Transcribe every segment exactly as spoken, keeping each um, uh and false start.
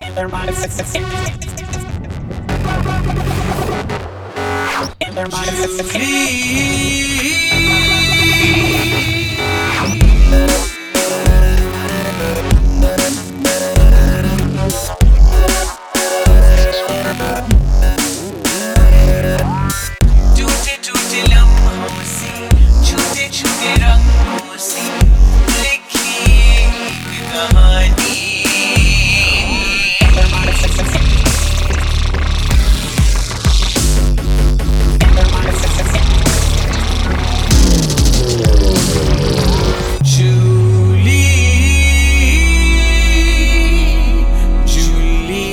And their minds and their minds टूटे टूटे लम्हों से छूटे छूटे रंगों से लिखी एक कहानी जूली जूली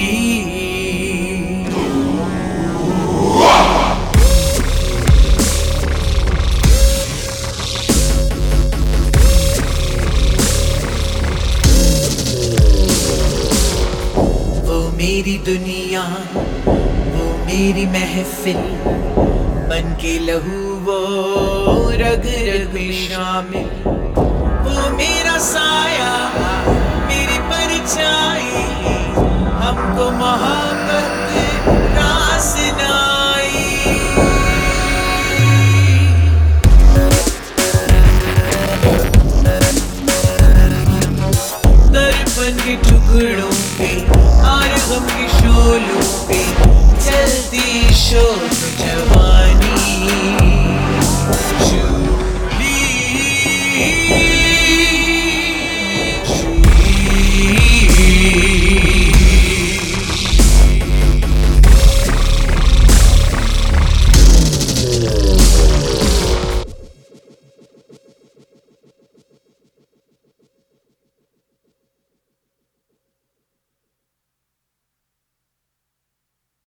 वो मेरी दुनिया वो मेरी महफिल बन के लहू वो रग रग में शामिल वो मेरा साया मेरी परछाई हमको मोहब्बत रास नाई दर्पण के टुकड़ों पे और गम के शोलों पे चलती शोर जवान